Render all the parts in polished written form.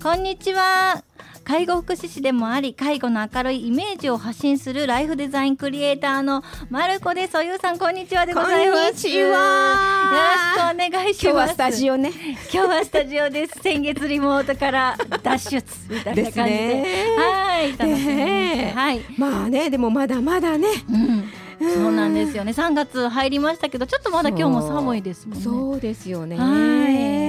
こんにちは。介護福祉士でもあり、介護の明るいイメージを発信するライフデザインクリエイターのまるこです。おゆうさん、こんにちはでございます。 こんにちは。 よろしくお願いします。 今日はスタジオね。 今日はスタジオです。先月リモートから脱出みたいな感じ ではい、楽しみです。はい。 まあね、でもまだまだね、 そうなんですよね。3月入りましたけど、ちょっとまだ今日も寒いですもんね。 そうですよね。 はい、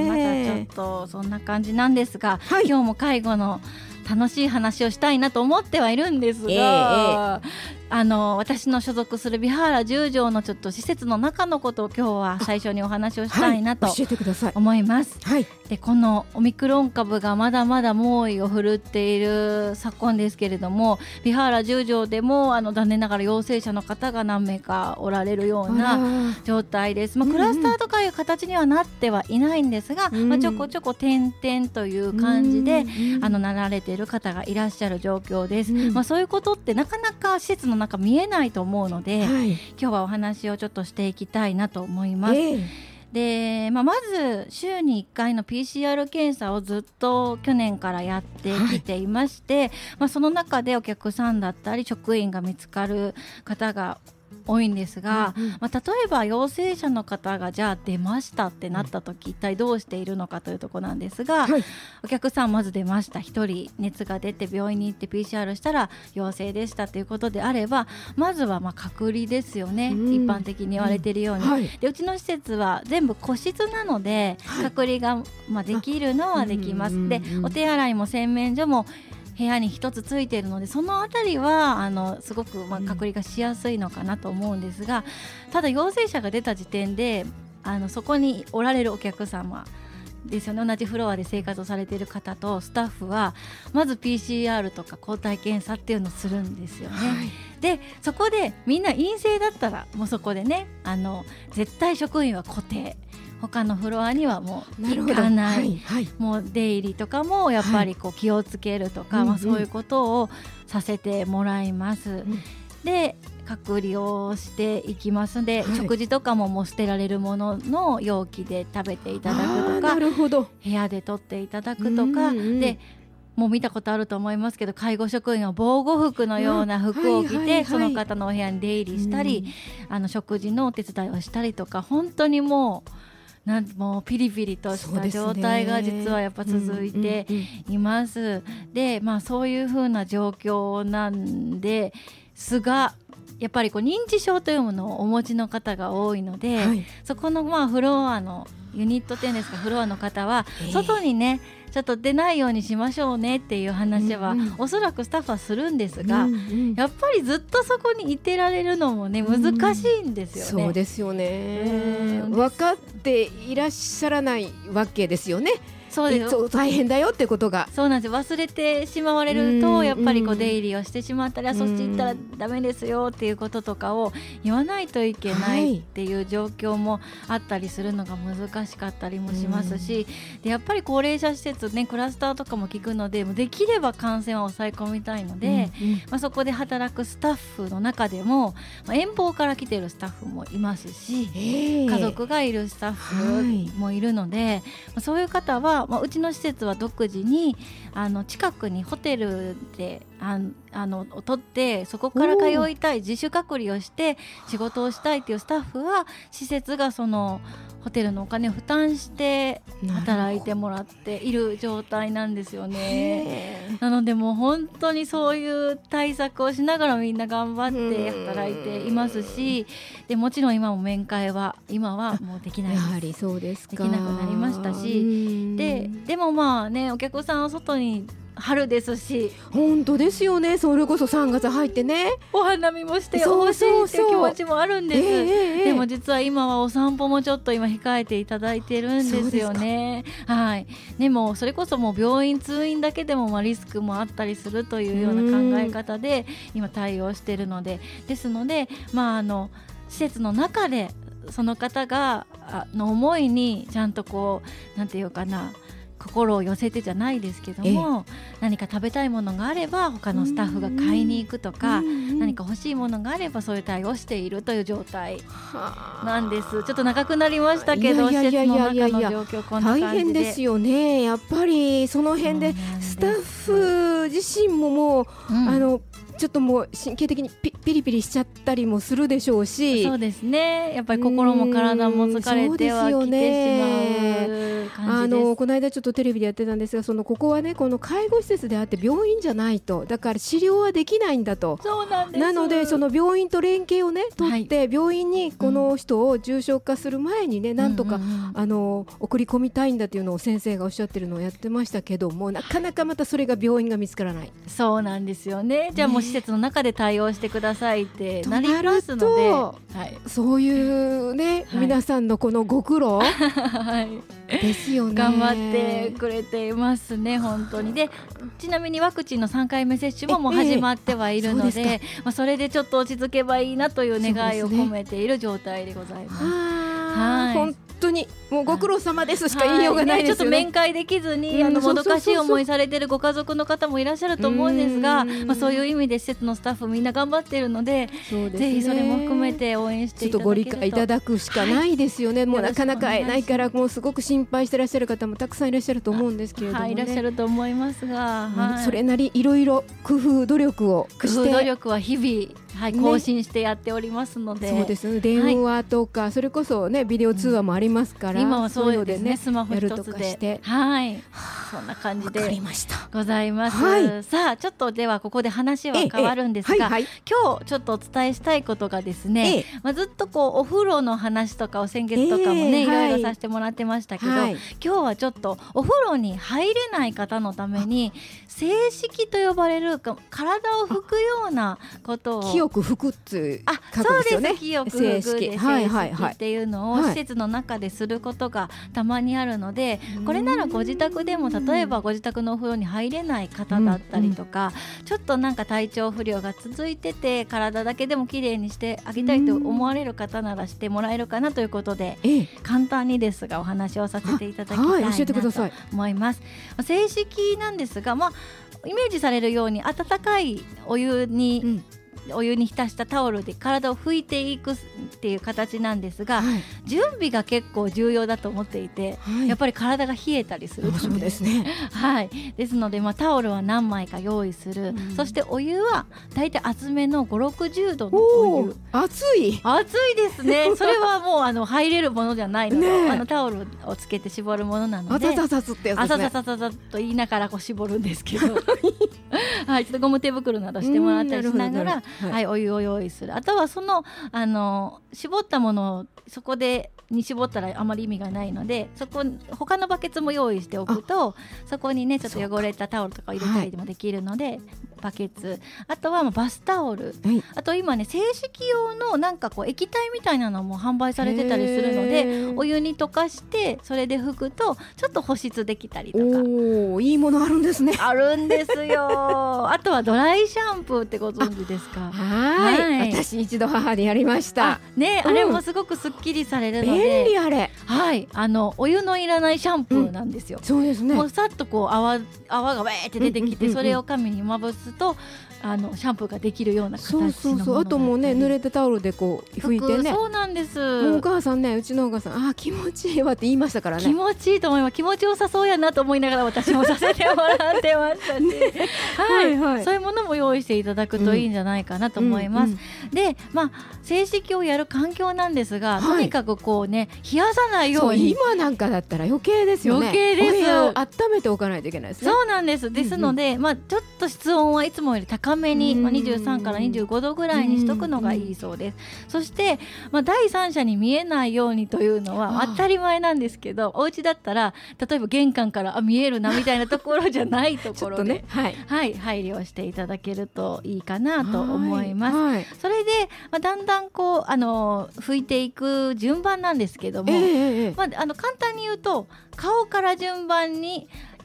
またちょっとそんな感じなんですが、今日も介護の楽しい話をしたいなと思ってはいるんですが、私の所属する美原十条のちょっと施設の中のことを今日は最初にお話をしたいなと教えてください。 思います。 はい。 でこのオミクロン株がまだまだ猛威を振るっている昨今ですけれども、美原十条でも残念ながら陽性者の方が何名かおられるような状態です。クラスターとかいう形にはなってはいないんですが、ちょこちょこ点々という感じでなられている方がいらっしゃる状況です。そういうことってなかなか施設の中見えないと思うので、今日はお話をちょっとしていきたいなと思います。でまず週に1回の PCR 検査をずっと去年からやってきていまして、その中でお客さんだったり職員が見つかる方が多いんですが、例えば陽性者の方がじゃあ出ましたってなった時、一体どうしているのかというところなんですが、お客さんまず出ました、1人熱が出て病院に行って PCR したら陽性でしたということであれば、まずは隔離ですよね、一般的に言われているように、でうちの施設は全部個室なので、隔離ができるのはできます。でお手洗いも洗面所も部屋に一つついているので、そのあたりはすごく隔離がしやすいのかなと思うんですが、ただ陽性者が出た時点でそこにおられるお客様ですよね、同じフロアで生活をされている方とスタッフはまず PCR とか抗体検査っていうのをするんですよね。でそこでみんな陰性だったらもうそこでね、絶対職員は固定、他のフロアにはもう行かない、もう出入りとかもやっぱり気をつけるとか、そういうことをさせてもらいます。で隔離をしていきますので、食事とかももう捨てられるものの容器で食べていただくとか、部屋で取っていただくとか、でもう見たことあると思いますけど、介護職員は防護服のような服を着てその方のお部屋に出入りしたり、食事のお手伝いをしたりとか、本当にもうピリピリとした状態が実はやっぱ続いています。でそういう風な状況なんですが、やっぱり認知症というものをお持ちの方が多いので、そこのフロアのユニットっていうんですか、フロアの方は外にねちょっと出ないようにしましょうねっていう話は、おそらくスタッフはするんですが、やっぱりずっとそこにいてられるのもね難しいんですよね。 そうですよね。分かっていらっしゃらないわけですよね。そうですよ、大変だよってことが。 そうなんです。忘れてしまわれるとやっぱり出入りをしてしまったり、そっち行ったらダメですよっていうこととかを言わないといけないっていう状況もあったりするのが難しかったりもしますし、でやっぱり高齢者施設ね、クラスターとかも聞くので、できれば感染は抑え込みたいので、そこで働くスタッフの中でも、遠方から来ているスタッフもいますし、家族がいるスタッフもいるので、そういう方はうちの施設は独自に近くにホテルでを取って、そこから通いたい、自主隔離をして仕事をしたいというスタッフは施設がそのホテルのお金を負担して働いてもらっている状態なんですよね。なのでもう本当にそういう対策をしながらみんな頑張って働いていますし、でもちろん今も面会は今はもうできないです。 やはりそうですか。 できなくなりましたし、でもお客さんは外に春ですし、 本当ですよね。それこそ3月入ってね、 お花見もしてほしいっていう気持ちもあるんです。でも実は今はお散歩もちょっと今控えていただいてるんですよね。でもそれこそもう病院通院だけでもリスクもあったりするというような考え方で今対応しているので、ですので施設の中でその方がの思いにちゃんとなんていうかな、 心を寄せてじゃないですけども、何か食べたいものがあれば他のスタッフが買いに行くとか、何か欲しいものがあればそういう対応しているという状態なんです。ちょっちょっと長くなりましたけど、施設の中の状況こんな感じで大変ですよね。やっぱりその辺でスタッフ自身ももう、ちょっともう神経的にピリピリしちゃったりもするでしょうし、 そうですね、やっぱり心も体も疲れてはきてしまう感じです。 この間ちょっとテレビでやってたんですが、ここはね、この介護施設であって病院じゃないと、だから治療はできないんだと。 そうなんです。 なのでその病院と連携をね取って、病院にこの人を重症化する前にね、なんとか送り込みたいんだというのを先生がおっしゃってるのをやってましたけども、なかなかまたそれが病院が見つからない。 そうなんですよね。じゃあもう施設の中で対応してくださいってなりますので、 そういうね、皆さんのこのご苦労ですよね。 頑張ってくれていますね、本当に。で、ちなみにワクチンの3回目接種ももう始まってはいるので、それでちょっと落ち着けばいいなという願いを込めている状態でございます。 本当にもうご苦労様ですしか言いようがないですよね。 ちょっと面会できずにもどかしい思いされているご家族の方もいらっしゃると思うんですが、そういう意味で施設のスタッフみんな頑張っているので、ぜひそれも含めて応援していただけると、 ちょっとご理解いただくしかないですよね。もうなかなか会えないから、もうすごく心配してらっしゃる方もたくさんいらっしゃると思うんですけれどもね。 いらっしゃると思いますが、 それなりいろいろ工夫努力をして、 工夫努力は日々更新してやっておりますので、 そうですね、電話とか、それこそねビデオ通話もありますから、 今はそうですね、スマホ一つで、そんな感じでございます。さあ、ちょっとではここで話は変わるんですが、今日ちょっとお伝えしたいことがですね、ずっとこうお風呂の話とかを先月とかもね、いろいろさせてもらってましたけど、今日はちょっとお風呂に入れない方のために静式と呼ばれる体を拭くようなことを、 清く拭くっていう書くんですよね。 そうです、清く拭くで静式っていうのを施設の中ですることがたまにあるので、これならご自宅でも、例えばご自宅のお風呂に入れない方だったりとか、ちょっとなんか体調不良が続いてて体だけでもきれいにしてあげたいと思われる方ならしてもらえるかなということで、簡単にですがお話をさせていただきたいなと思います。静式なんですが、イメージされるように温かいお湯に浸したタオルで体を拭いていくっていう形なんですが、準備が結構重要だと思っていて、やっぱり体が冷えたりするので、 そうですね、 ですので、タオルは何枚か用意する、そしてお湯はだいたい厚めの5、60度のお湯。 熱いですね。それはもう入れるものじゃないので、タオルをつけて絞るものなので、 あざざざってやつですね。 あざざざと言いながら絞るんですけどちょっとゴム手袋などしてもらったりしながら、お湯を用意する。あとは絞ったものをそこでに絞ったらあまり意味がないので、他のバケツも用意しておくと、そこにねちょっと汚れたタオルとか入れたりもできるので、バケツ、あとはバスタオル、あと今ね静式用のなんかこう液体みたいなのも販売されてたりするので、お湯に溶かしてそれで拭くとちょっと保湿できたりとか。 いいものあるんですね。 あるんですよ。あとはドライシャンプーってご存知ですか？ 私一度母にやりました。 あれもすごくすっきりされるので、 便利あれ。 お湯のいらないシャンプーなんですよ。 そうですね。 もうさっとこう泡がウェーって出てきて、それを髪にまぶすとシャンプーができるような形のもの。 そうあともうね、濡れたタオルでこう拭いてね。 そうなんです。 お母さんね、うちのお母さん気持ちいいわって言いましたからね。 気持ちいいと思います。気持ちよさそうやなと思いながら私もさせてもらってましたしそういうものも用意していただくといいんじゃないかなと思います。で、静式をやる環境なんですが、とにかくこうね、冷やさないように。 今なんかだったら余計ですよね。 余計です。 お部屋を温めておかないといけないですね。 そうなんです。ですので、ちょっと室温はいつもより高めに、23から25度ぐらいにしとくのがいいそうです。そして、第三者に見えないようにというのは当たり前なんですけど、お家だったら例えば玄関から見えるなみたいなところじゃないところで配慮していただけるといいかなと思います。それで、だんだんこう拭いていく順番なんですけども、簡単に言うと顔から順番に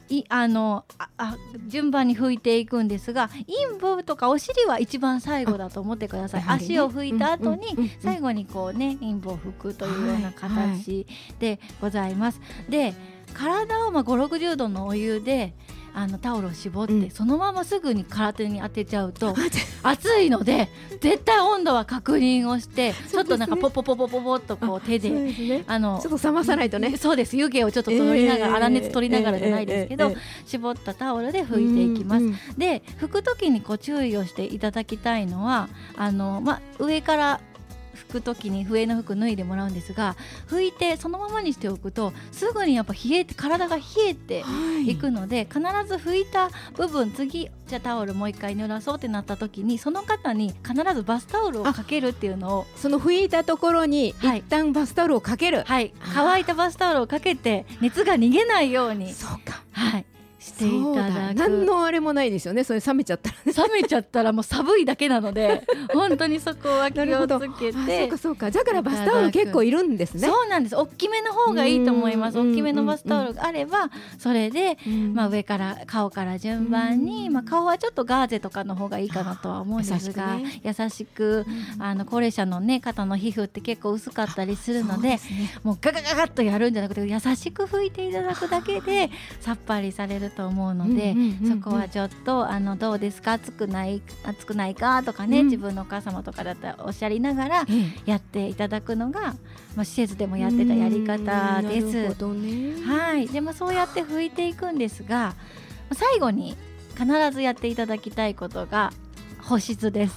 拭いていくんですが、陰部とかお尻は一番最後だと思ってください。足を拭いた後に最後にこうね、陰部を拭くというような形でございます。で、 体を5、60度のお湯でタオルを絞って、そのまますぐに体に当てちゃうと熱いので絶対温度は確認をして、ちょっとなんかポポポポポポっとこう手で、 ちょっと冷まさないとね。 そうです、湯気をちょっと取りながら、粗熱取りながらじゃないですけど、絞ったタオルで拭いていきます。で拭く時に注意をしていただきたいのは上から拭く時に上の服脱いでもらうんですが、拭いてそのままにしておくとすぐにやっぱ体が冷えていくので、必ず拭いた部分、次じゃあタオルもう一回濡らそうってなった時に、その方に必ずバスタオルをかけるっていうのを、 その拭いたところに一旦バスタオルをかける、 乾いたバスタオルをかけて熱が逃げないように、 そうか、 していただく。 何のあれもないですよね、それ冷めちゃったらね。 冷めちゃったらもう寒いだけなので本当にそこは気をつけて。 そうか、だからバスタオル結構いるんですね。 そうなんです、大きめの方がいいと思います。大きめのバスタオルがあればそれで、上から顔から順番に、顔はちょっとガーゼとかの方がいいかなとは思うんですが、優しく高齢者の、方の皮膚って結構薄かったりするので、もうガガガガッとやるんじゃなくて優しく拭いていただくだけでさっぱりされると思うので、そこはちょっとどうですか、熱くないかとかね、自分のお母様とかだったらおっしゃりながらやっていただくのが、施設でもやってたやり方です。 なるほどね。 でそうやって拭いていくんですが、最後に必ずやっていただきたいことが保湿です。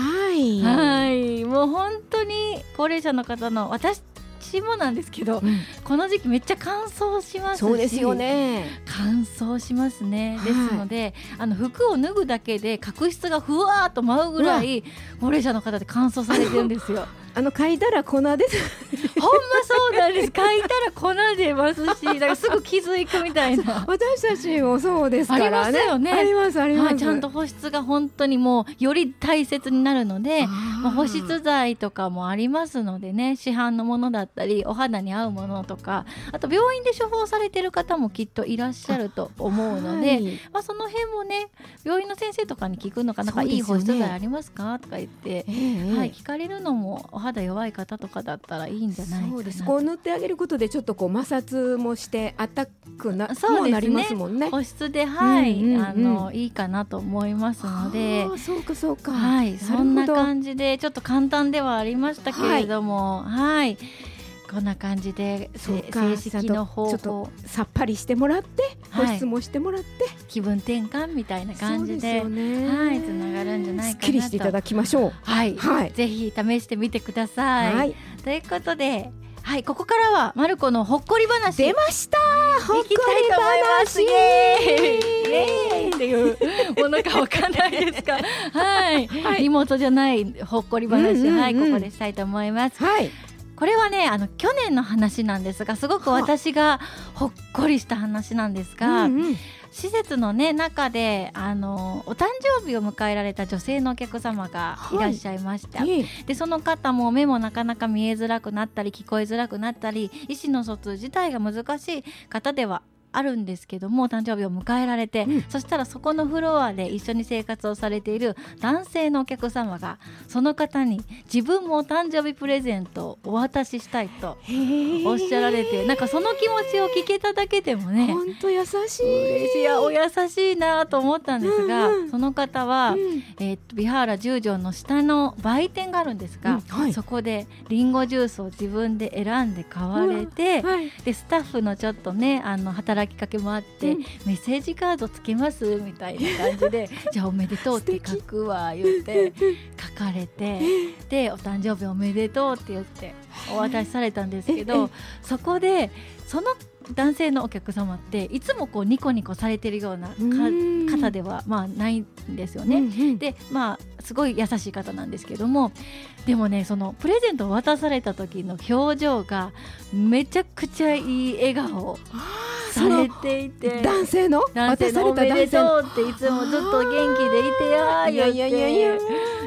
もう本当に高齢者の方の、私もなんですけど、この時期めっちゃ乾燥しますし。 そうですよね、 乾燥しますね。ですので服を脱ぐだけで角質がふわーっと舞うぐらい高齢者の方で乾燥されてるんですよ。 嗅いだら粉ですほんまそうなんです。嗅いだら粉出ますし、だからすぐ気づくみたいな私たちもそうですからね。 ありますよね。 ありますあります。 ちゃんと保湿が本当にもうより大切になるので、保湿剤とかもありますのでね、市販のものだったりお肌に合うものとか、あと病院で処方されてる方もきっといらっしゃると思うので、その辺もね、病院の先生とかに聞くのかなんか、いい保湿剤ありますかとか言って、聞かれるのも、お肌弱い方とかだったらいいんじゃないかな。 そうです。こう塗ってあげることでちょっと摩擦もしてあったくなりますもんね。 保湿でいいかなと思いますので。 そうかそうか。 そんな感じでちょっと簡単ではありましたけれども、こんな感じで正式の方法、ちょっとさっぱりしてもらって、保湿もしてもらって、 気分転換みたいな感じでつながるんじゃないかなと。 すっきりしていただきましょう。 ぜひ試してみてください。ということで、ここからはマルコのほっこり話出ました。 ほっこり話、イエーイっていうものかわかんないですか。リモートじゃないほっこり話、ここでしたいと思います。これはね、去年の話なんですが、すごく私がほっこりした話なんですが、施設のね中でお誕生日を迎えられた女性のお客様がいらっしゃいました。でその方も目もなかなか見えづらくなったり聞こえづらくなったり、意思の疎通自体が難しい方ではあるんですけども、誕生日を迎えられて、そしたらそこのフロアで一緒に生活をされている男性のお客様がその方に自分もお誕生日プレゼントをお渡ししたいとおっしゃられて、なんかその気持ちを聞けただけでもね、 本当優しい、 嬉しい、お優しいなと思ったんですが、その方は、ビハーラ十条の下の売店があるんですが、そこでリンゴジュースを自分で選んで買われて、でスタッフのちょっとね働きかけもあって、メッセージカードつけますみたいな感じでじゃあおめでとうって書くわ言って書かれて、でお誕生日おめでとうって言ってお渡しされたんですけど、そこでその男性のお客様っていつもこうニコニコされてるような方ではないんですよね。ですごい優しい方なんですけども、でもねそのプレゼントを渡された時の表情がめちゃくちゃいい笑顔されていて、 男性の渡された男性のおめでとうっていつもずっと元気でいてやー言って、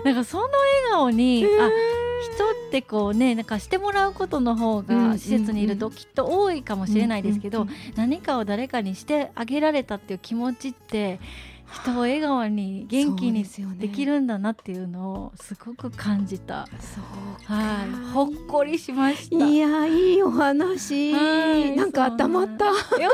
なんかその笑顔に人ってこうねなんかしてもらうことの方が施設にいるときっと多いかもしれないですけど、何かを誰かにしてあげられたっていう気持ちって人を笑顔に元気にそうですよねできるんだなっていうのをすごく感じた。 そうか、 はい、ほっこりしました。 いや、いいお話、なんか温まった。 よかったです。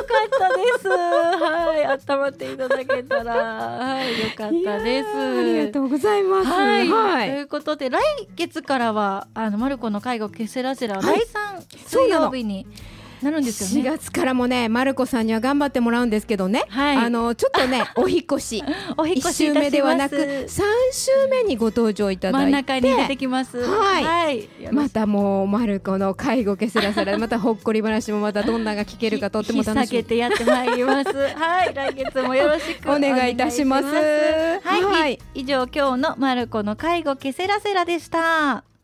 はい、温まっていただけたら、はい、よかったです。 ありがとうございます。 はい、 はい、 ということで来月からはマルコの介護ケセラセラははい第3水曜日になるんですよね。 4月からもね、マルコさんには頑張ってもらうんですけどね、 はい、 ちょっとねお引越しお引越しい 1週たします。 目ではなく3週目にご登場いただいて、 真ん中に出てきます。 はい、 はい、 またもうマルコの介護ケセラセラまたほっこり話もまたどんなが聞けるかとっても楽しみ。 引っ提げてやってまいります。はい、来月もよろしくお願いいたします。 はい、 はい、 以上今日のマルコの介護ケセラセラでした。